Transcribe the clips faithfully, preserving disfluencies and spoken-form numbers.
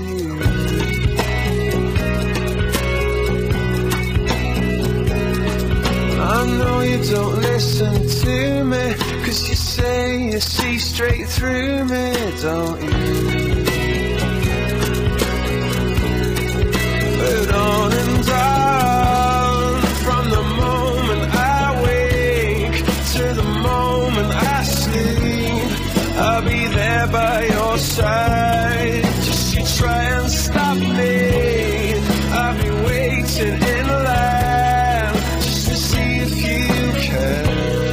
you. I know you don't listen to me, 'cause you say you see straight through me, don't you? But on and on, from the moment I wake to the moment I sleep, I'll be there by your side. Just you try and stop me, I'll be waiting in line just to see if you can.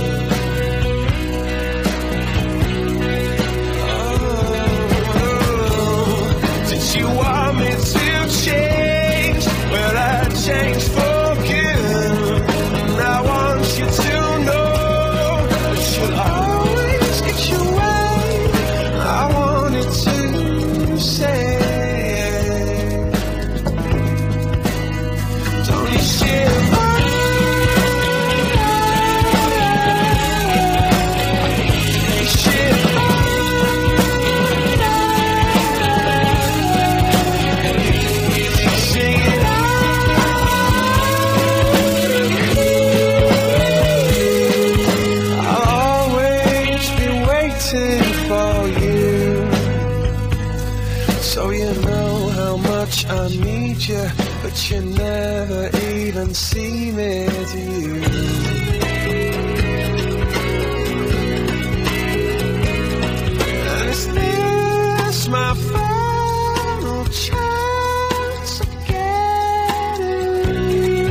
Oh, did you want me to change? Well, I changed for good, and I want you to know that you'll always get your way. I wanted to say, don't you shiver? You shiver. Sing it out. I'll always be waiting for you, so you know how much I need you, but you never even see me, do you? And is this my final chance of getting you?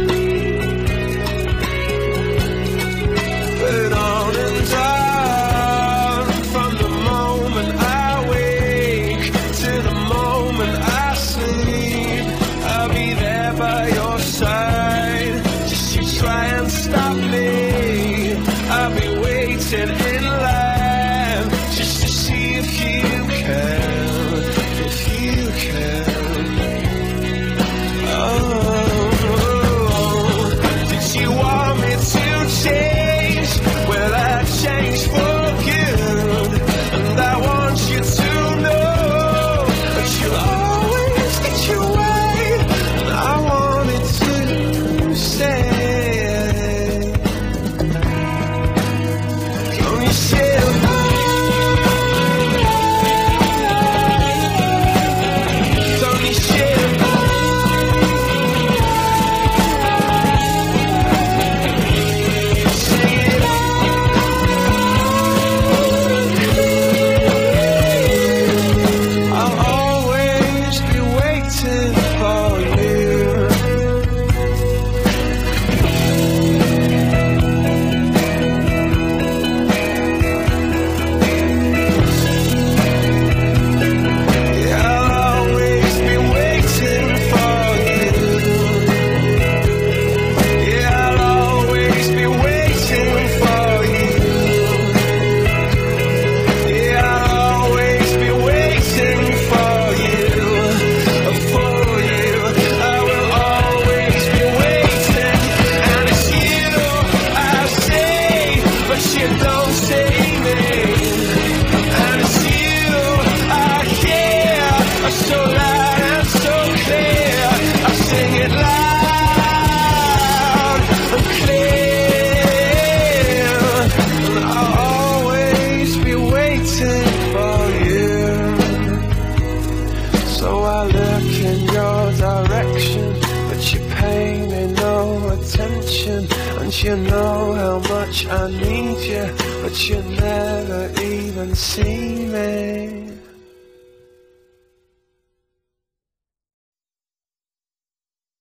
But on and on, from the moment I wake to the moment I sleep, I'll be there by your side. Just you try and stop me, I'll be waiting in line just to see if you can, if you can. Oh, did you want me to change? Well, I changed for good, and I want you to know that you'll always get your way. And I wanted to say, don't you shiver? Don't you shiver? Sing it out. I'll always be waiting for you. Yeah, I'll always be waiting for you. Yeah, I'll always be waiting for you. Yeah, I'll always be waiting for you, for you. I will always be waiting, and it's you I say, but you don't say me. And it's you I hear, so loud and so clear. I sing it loud and clear. And I'll always be waiting for you. So I look in your direction, but you pay me no attention. And you know how much I need you, but you never even see me.